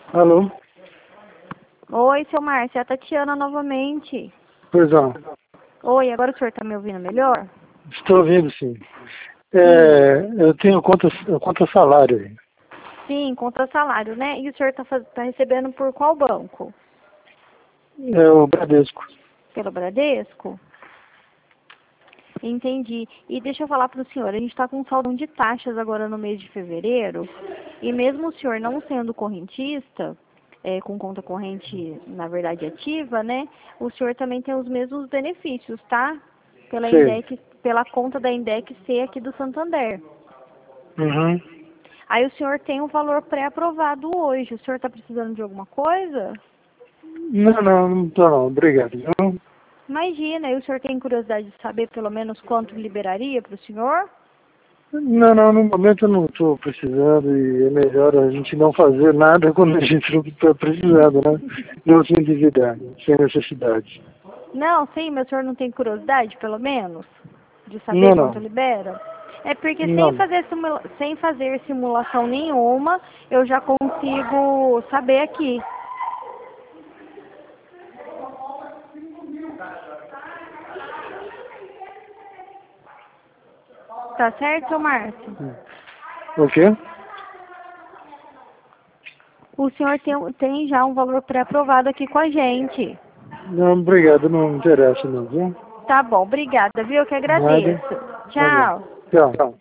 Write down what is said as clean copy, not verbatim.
Alô? Oi, seu Márcio, é a Tatiana novamente. Pois não. Oi, agora o senhor está me ouvindo melhor? Estou ouvindo, sim. Eu tenho conta salário aí. Sim, contra salário, né? E o senhor está recebendo por qual banco? É o Bradesco. Pelo Bradesco? Entendi. E deixa eu falar para o senhor, a gente está com um saldão de taxas agora no mês de fevereiro, e mesmo o senhor não sendo correntista, com conta corrente, na verdade, ativa, né? O senhor também tem os mesmos benefícios, tá? Sei. Pela conta da Index C aqui do Santander. Uhum. Aí o senhor tem um valor pré-aprovado hoje. O senhor está precisando de alguma coisa? Não tô não. Obrigado. Viu? Imagina, e o senhor tem curiosidade de saber pelo menos quanto liberaria para o senhor? Não, no momento eu não estou precisando e é melhor a gente não fazer nada quando a gente não está precisando, né? Não se endividar, sem necessidade. Não, sim, mas o senhor não tem curiosidade, pelo menos, de saber quanto Não. libera? É porque Não. sem fazer simulação nenhuma, eu já consigo saber aqui. Tá certo, Márcio? O quê? O senhor tem já um valor pré-aprovado aqui com a gente. Não, obrigado. Não interessa não, viu? Tá bom, obrigada, viu? Eu que Nada. agradeço. Tá bom. Tchau. Tchau.